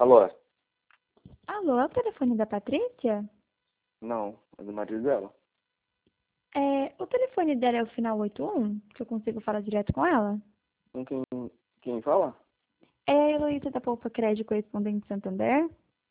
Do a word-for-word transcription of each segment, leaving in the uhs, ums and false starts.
Alô? Alô, é o telefone da Patrícia? Não, é do marido dela. É, o telefone dela é o final oito um, que eu consigo falar direto com ela? Com quem, quem fala? É a Heloísa da Poupa Crédito Correspondente Santander?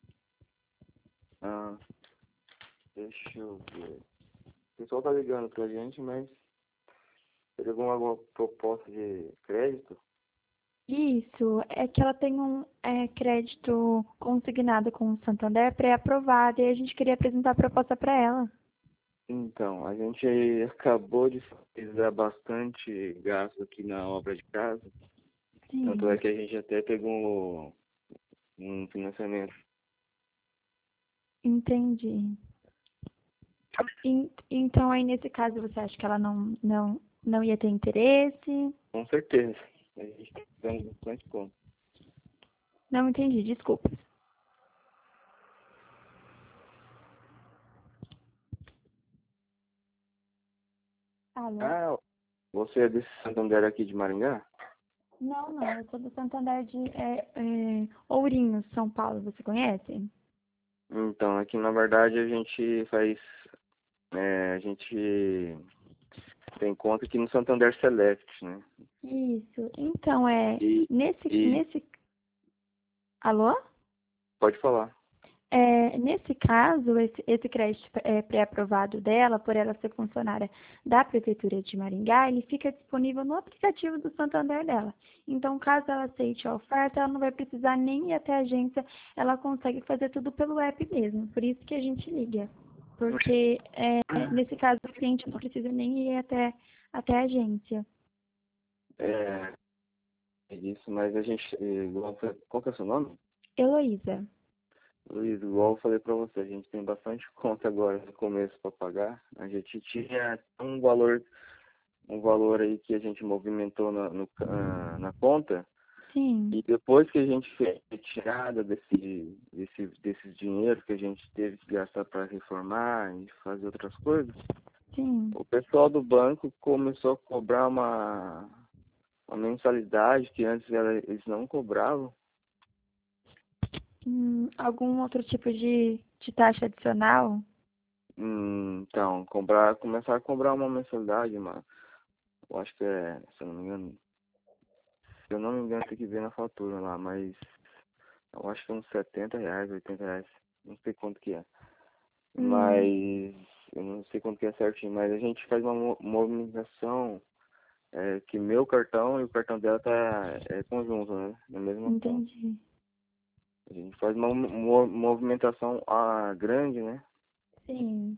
Ah, deixa eu ver. O pessoal tá ligando pra gente, mas teria alguma, alguma proposta de crédito? Isso, é que ela tem um é, crédito consignado com o Santander pré-aprovado e a gente queria apresentar a proposta para ela. Então, a gente acabou de fazer bastante gasto aqui na obra de casa. Tanto é Sim, que a gente até pegou um financiamento. entendi. En- Então, aí nesse caso, você acha que ela não, não, não ia ter interesse? Com certeza. A gente tá dando bastante conta. Não entendi, desculpa. Alô? Ah, você é desse Santander aqui de Maringá? Não, não, eu sou do Santander de é, é, Ourinhos, São Paulo, você conhece? Então, aqui na verdade a gente faz. É, a gente tem conta aqui no Santander Select, né? Isso, então é, E, nesse, e nesse, alô? pode falar. É, nesse caso, esse, esse crédito é, pré-aprovado dela, por ela ser funcionária da Prefeitura de Maringá, ele fica disponível no aplicativo do Santander dela. Então, caso ela aceite a oferta, ela não vai precisar nem ir até a agência, ela consegue fazer tudo pelo app mesmo. Por isso que a gente liga. Porque, é, nesse caso, o cliente não precisa nem ir até, até a agência. É, é isso, mas a gente. Igual, qual que é o seu nome? Heloísa. Luiz, igual eu falei pra você, a gente tem bastante conta agora no começo para pagar. A gente tinha um valor, um valor aí que a gente movimentou na, no, ah, na conta. Sim, E depois que a gente fez a retirada desse, desse, desse dinheiro que a gente teve que gastar para reformar e fazer outras coisas, sim. o pessoal do banco começou a cobrar uma, uma mensalidade que antes ela- eles não cobravam. Hum, algum outro tipo de, de taxa adicional? Hum, Então, cobrar, começar a cobrar uma mensalidade, mano. Eu acho que é, se eu não me engano, se eu não me engano tem que ver na fatura lá, mas eu acho que é uns setenta reais, oitenta reais, não sei quanto que é. Hum, Mas eu não sei quanto que é certinho, mas a gente faz uma mo- movimentação é, que meu cartão e o cartão dela tá é conjunto, né? Na mesma conta. entendi. A gente faz uma mo- movimentação ah, grande, né? Sim,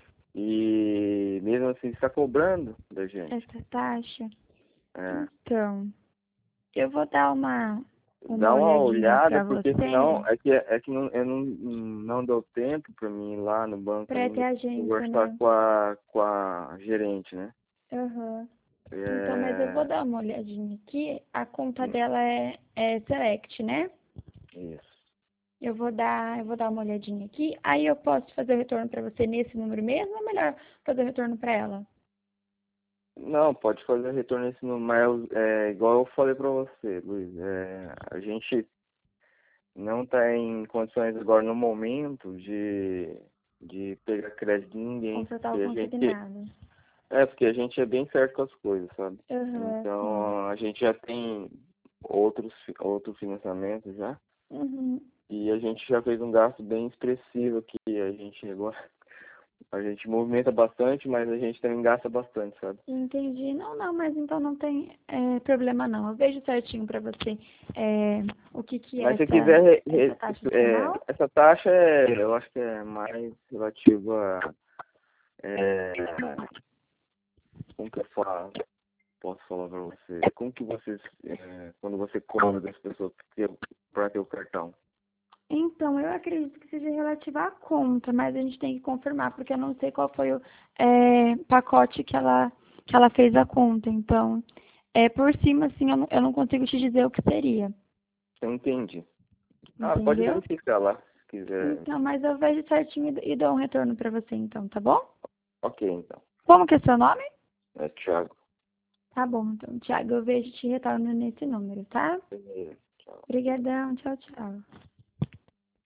E mesmo assim está cobrando da gente. essa taxa. É. Então, eu vou dar uma, uma Dá uma olhadinha olhada, pra porque senão você, é que, é que não, eu não, não deu tempo para mim ir lá no banco pra ter ainda agência, conversar né? com a, com a gerente, né? Aham. Então, mas eu vou É, dar uma olhadinha aqui. A conta hum, dela é, é Select, né? isso. Eu vou dar, eu vou dar uma olhadinha aqui. Aí eu posso fazer o retorno pra você nesse número mesmo, ou é melhor fazer o retorno pra ela? Não, pode fazer retorno nesse número, mas é, igual eu falei para você, Luiz, é, a gente não está em condições agora no momento de, de pegar crédito de ninguém, Contratar porque o a gente consignado. é porque a gente é bem certo com as coisas, sabe? Aham, sim. Então a gente já tem outros fi- outro financiamento já Uhum. e a gente já fez um gasto bem expressivo que a gente agora a gente movimenta bastante, mas a gente também gasta bastante, sabe? Entendi. Não, não, mas então não tem é, problema não. Eu vejo certinho pra você é, o que que é Mas se essa, quiser, re- essa re- taxa é, adicional. essa taxa, é, eu acho que é mais relativa a, é, como que eu falo, posso falar para você, como que vocês, é, quando você cobra das pessoas para ter o cartão? Então, eu acredito que seja relativa à conta, mas a gente tem que confirmar, porque eu não sei qual foi o é, pacote que ela, que ela fez a conta. Então, é, por cima, assim, eu não, eu não consigo te dizer o que seria. Eu entendi. Ah, pode Entendeu? verificar lá, se quiser. Então, mas eu vejo certinho e e dou um retorno pra você, então, tá bom? Ok, então. Como que é seu nome? É Thiago. Tá bom, então, Thiago, eu vejo te retorno nesse número, tá? Beleza, tchau. Obrigadão, tchau, tchau.